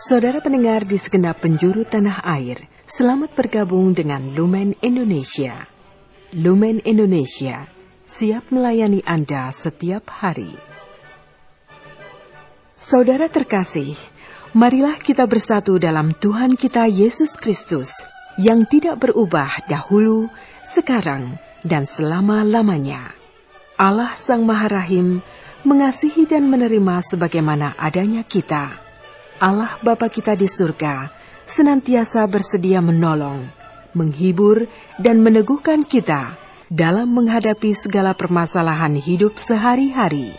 Saudara pendengar di segenap penjuru tanah air, selamat bergabung dengan Lumen Indonesia. Lumen Indonesia, siap melayani Anda setiap hari. Saudara terkasih, marilah kita bersatu dalam Tuhan kita Yesus Kristus, yang tidak berubah dahulu, sekarang, dan selama-lamanya. Allah Sang Maha Rahim mengasihi dan menerima sebagaimana adanya kita. Allah Bapa kita di surga senantiasa bersedia menolong, menghibur, dan meneguhkan kita dalam menghadapi segala permasalahan hidup sehari-hari.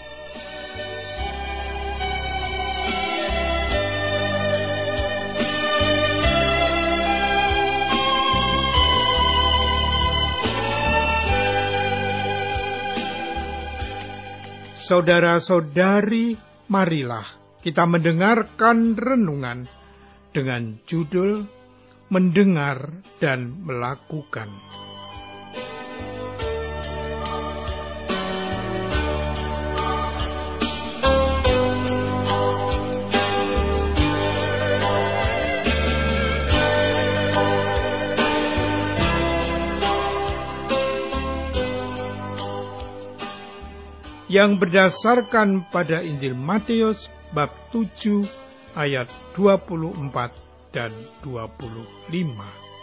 Saudara-saudari, marilah kita mendengarkan renungan dengan judul Mendengar dan Melakukan. Yang berdasarkan pada Injil Matius bab 7 ayat 24 dan 25.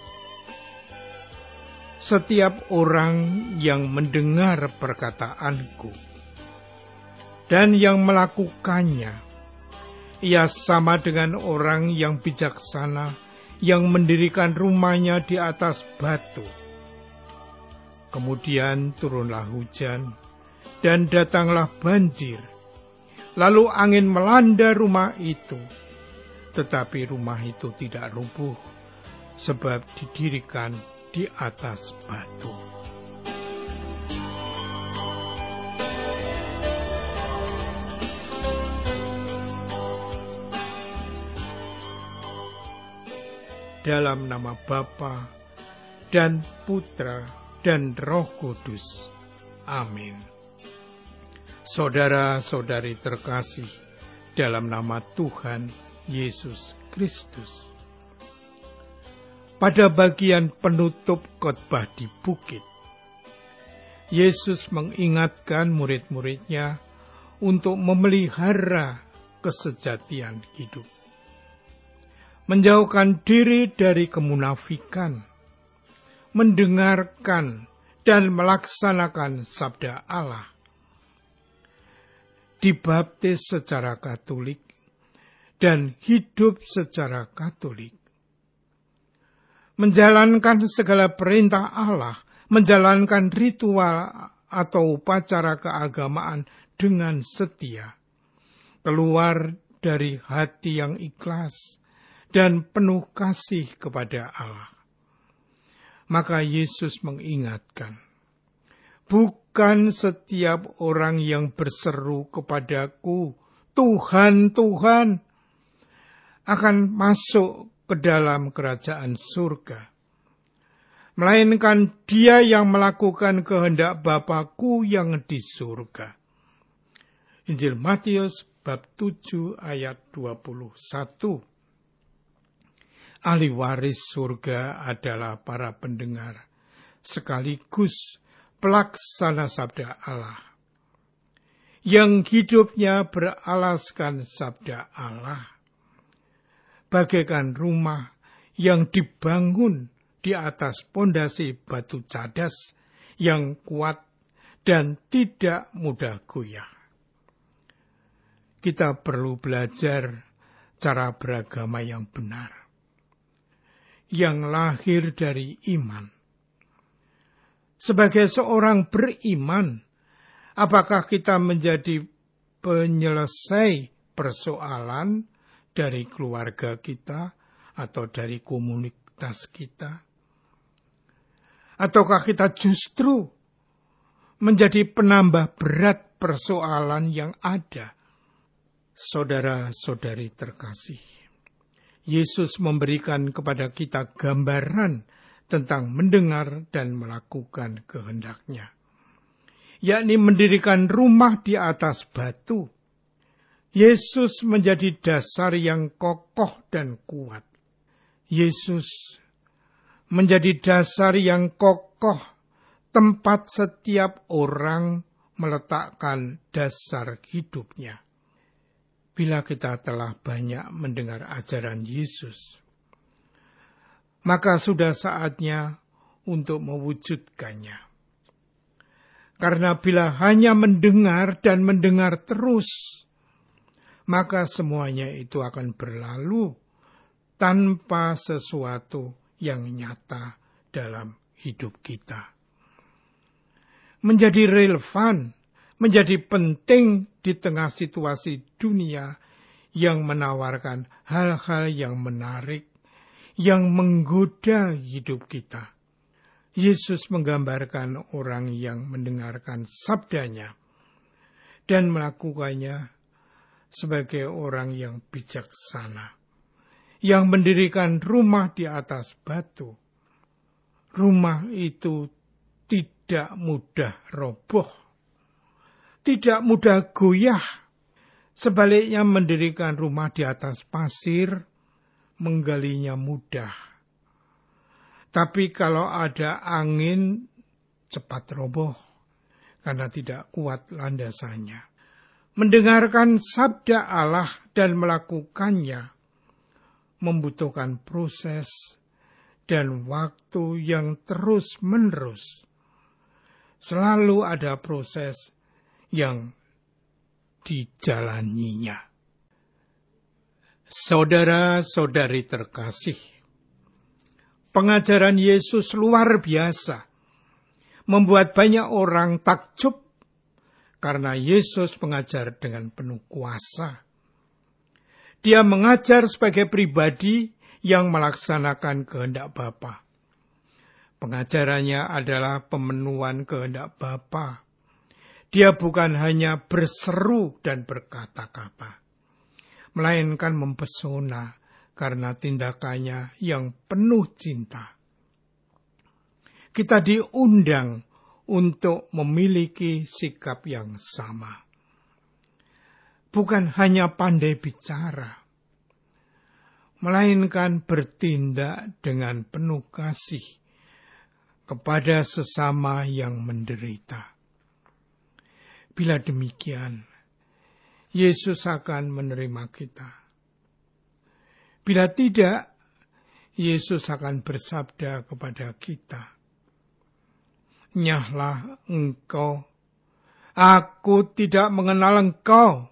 Setiap orang yang mendengar perkataanku dan yang melakukannya, ia sama dengan orang yang bijaksana yang mendirikan rumahnya di atas batu. Kemudian turunlah hujan dan datanglah banjir. Lalu angin melanda rumah itu, tetapi rumah itu tidak rubuh, sebab didirikan di atas batu. Dalam nama Bapa dan Putra dan Roh Kudus. Amin. Saudara-saudari terkasih, dalam nama Tuhan Yesus Kristus. Pada bagian penutup khotbah di bukit, Yesus mengingatkan murid-muridnya untuk memelihara kesejatian hidup, menjauhkan diri dari kemunafikan, mendengarkan dan melaksanakan sabda Allah, dibaptis secara Katolik, dan hidup secara Katolik. Menjalankan segala perintah Allah, menjalankan ritual atau upacara keagamaan dengan setia, keluar dari hati yang ikhlas dan penuh kasih kepada Allah. Maka Yesus mengingatkan, bukan setiap orang yang berseru kepadaku, Tuhan, Tuhan, akan masuk ke dalam kerajaan surga, melainkan dia yang melakukan kehendak Bapa-Ku yang di surga. Injil Matius bab 7 ayat 21. Ahli waris surga adalah para pendengar, sekaligus pelaksana sabda Allah, yang hidupnya beralaskan sabda Allah, bagaikan rumah yang dibangun di atas pondasi batu cadas yang kuat dan tidak mudah goyah. Kita perlu belajar cara beragama yang benar, yang lahir dari iman. Sebagai seorang beriman, apakah kita menjadi penyelesai persoalan dari keluarga kita atau dari komunitas kita? Ataukah kita justru menjadi penambah berat persoalan yang ada? Saudara-saudari terkasih, Yesus memberikan kepada kita gambaran tentang mendengar dan melakukan kehendak-Nya, yakni mendirikan rumah di atas batu. Yesus menjadi dasar yang kokoh dan kuat. Yesus menjadi dasar yang kokoh, tempat setiap orang meletakkan dasar hidupnya. Bila kita telah banyak mendengar ajaran Yesus, maka sudah saatnya untuk mewujudkannya. Karena bila hanya mendengar dan mendengar terus, maka semuanya itu akan berlalu tanpa sesuatu yang nyata dalam hidup kita. Menjadi relevan, menjadi penting di tengah situasi dunia yang menawarkan hal-hal yang menarik, yang menggoda hidup kita. Yesus menggambarkan orang yang mendengarkan sabdanya dan melakukannya sebagai orang yang bijaksana, yang mendirikan rumah di atas batu. Rumah itu tidak mudah roboh, tidak mudah goyah. Sebaliknya mendirikan rumah di atas pasir, menggalinya mudah. Tapi kalau ada angin, cepat roboh, karena tidak kuat landasannya. Mendengarkan sabda Allah dan melakukannya membutuhkan proses dan waktu yang terus-menerus. Selalu ada proses yang dijalaninya. Saudara-saudari terkasih, pengajaran Yesus luar biasa, membuat banyak orang takjub karena Yesus mengajar dengan penuh kuasa. Dia mengajar sebagai pribadi yang melaksanakan kehendak Bapa. Pengajarannya adalah pemenuhan kehendak Bapa. Dia bukan hanya berseru dan berkata-kata, melainkan mempesona karena tindakannya yang penuh cinta. Kita diundang untuk memiliki sikap yang sama. Bukan hanya pandai bicara, melainkan bertindak dengan penuh kasih kepada sesama yang menderita. Bila demikian, Yesus akan menerima kita. Bila tidak, Yesus akan bersabda kepada kita, "Nyahlah engkau, aku tidak mengenal engkau."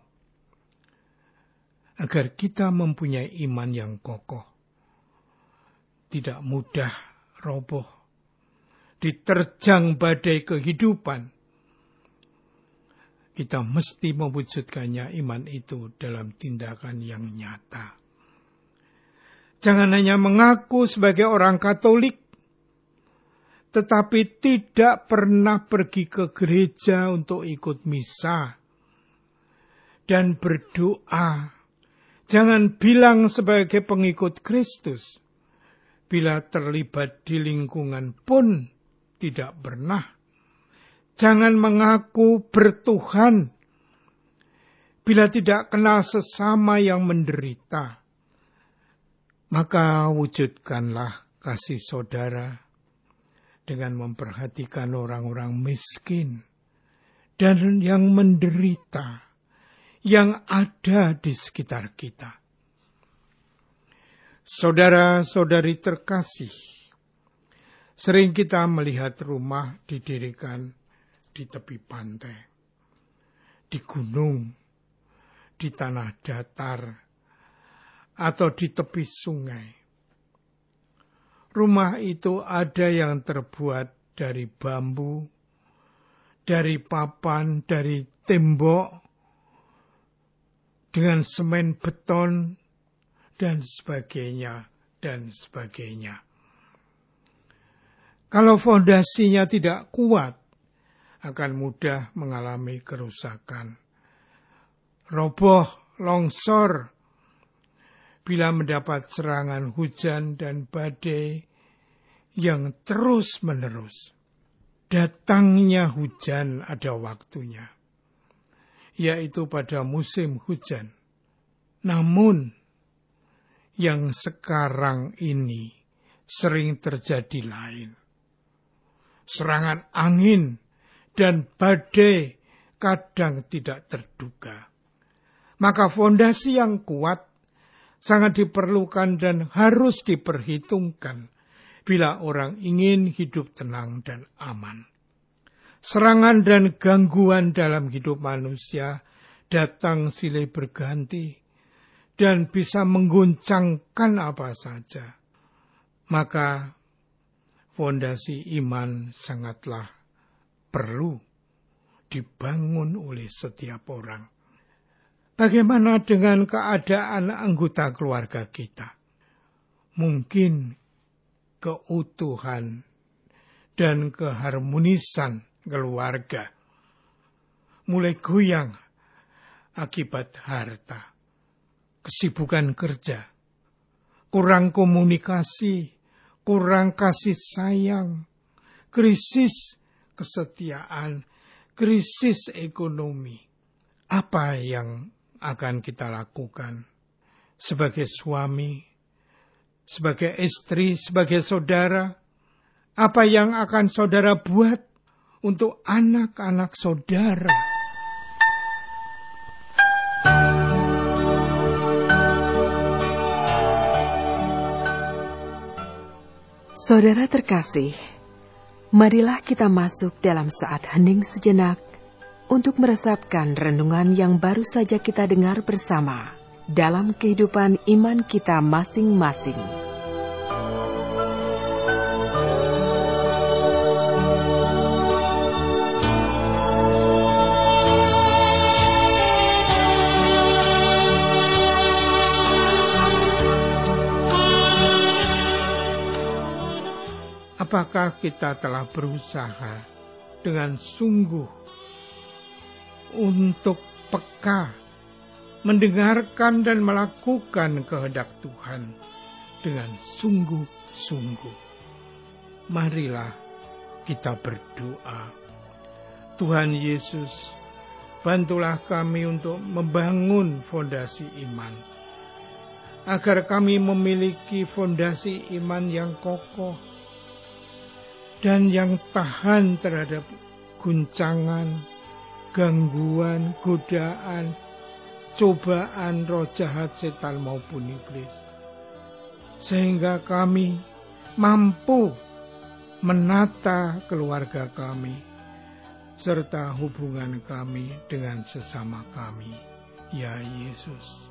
Agar kita mempunyai iman yang kokoh, tidak mudah roboh, diterjang badai kehidupan. Kita mesti mewujudkannya iman itu dalam tindakan yang nyata. Jangan hanya mengaku sebagai orang Katolik, tetapi tidak pernah pergi ke gereja untuk ikut misa dan berdoa. Jangan bilang sebagai pengikut Kristus, bila terlibat di lingkungan pun tidak pernah. Jangan mengaku bertuhan, bila tidak kenal sesama yang menderita. Maka wujudkanlah kasih saudara dengan memperhatikan orang-orang miskin dan yang menderita yang ada di sekitar kita. Saudara-saudari terkasih, sering kita melihat rumah didirikan di tepi pantai, di gunung, di tanah datar, atau di tepi sungai. Rumah itu ada yang terbuat dari bambu, dari papan, dari tembok, dengan semen beton, dan sebagainya, dan sebagainya. Kalau fondasinya tidak kuat, akan mudah mengalami kerusakan. Roboh, longsor, bila mendapat serangan hujan dan badai yang terus-menerus. Datangnya hujan ada waktunya, yaitu pada musim hujan. Namun, yang sekarang ini sering terjadi lain. Serangan angin dan badai kadang tidak terduga. Maka fondasi yang kuat sangat diperlukan dan harus diperhitungkan bila orang ingin hidup tenang dan aman. Serangan dan gangguan dalam hidup manusia datang silih berganti dan bisa mengguncangkan apa saja. Maka fondasi iman sangatlah perlu dibangun oleh setiap orang. Bagaimana dengan keadaan anggota keluarga kita? Mungkin keutuhan dan keharmonisan keluarga mulai goyang akibat harta, kesibukan kerja, kurang komunikasi, kurang kasih sayang, krisis kesetiaan, krisis ekonomi. Apa yang akan kita lakukan sebagai suami, sebagai istri, sebagai saudara? Apa yang akan saudara buat untuk anak-anak saudara? Saudara terkasih, marilah kita masuk dalam saat hening sejenak untuk meresapkan renungan yang baru saja kita dengar bersama dalam kehidupan iman kita masing-masing. Apakah kita telah berusaha dengan sungguh untuk peka, mendengarkan dan melakukan kehendak Tuhan dengan sungguh-sungguh? Marilah kita berdoa. Tuhan Yesus, bantulah kami untuk membangun fondasi iman, agar kami memiliki fondasi iman yang kokoh dan yang tahan terhadap guncangan, gangguan, godaan, cobaan roh jahat setan maupun iblis. Sehingga kami mampu menata keluarga kami, serta hubungan kami dengan sesama kami. Ya Yesus,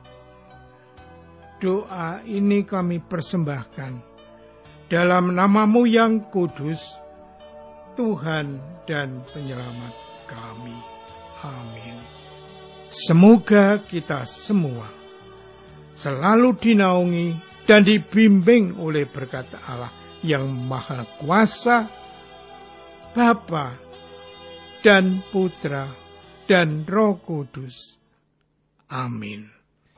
doa ini kami persembahkan dalam nama-Mu yang kudus, Tuhan dan Penyelamat kami. Amin. Semoga kita semua selalu dinaungi dan dibimbing oleh berkat Allah yang Maha Kuasa, Bapa dan Putra dan Roh Kudus. Amin.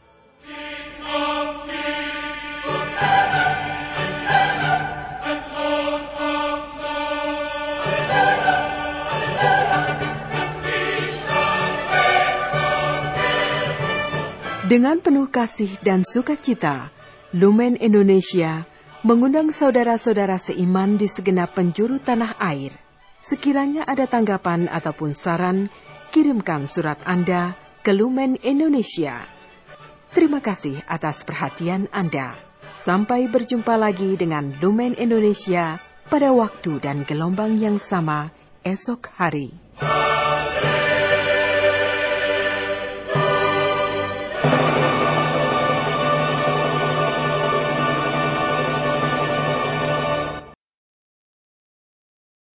Dengan penuh kasih dan sukacita, Lumen Indonesia mengundang saudara-saudara seiman di segenap penjuru tanah air. Sekiranya ada tanggapan ataupun saran, kirimkan surat Anda ke Lumen Indonesia. Terima kasih atas perhatian Anda. Sampai berjumpa lagi dengan Lumen Indonesia pada waktu dan gelombang yang sama esok hari.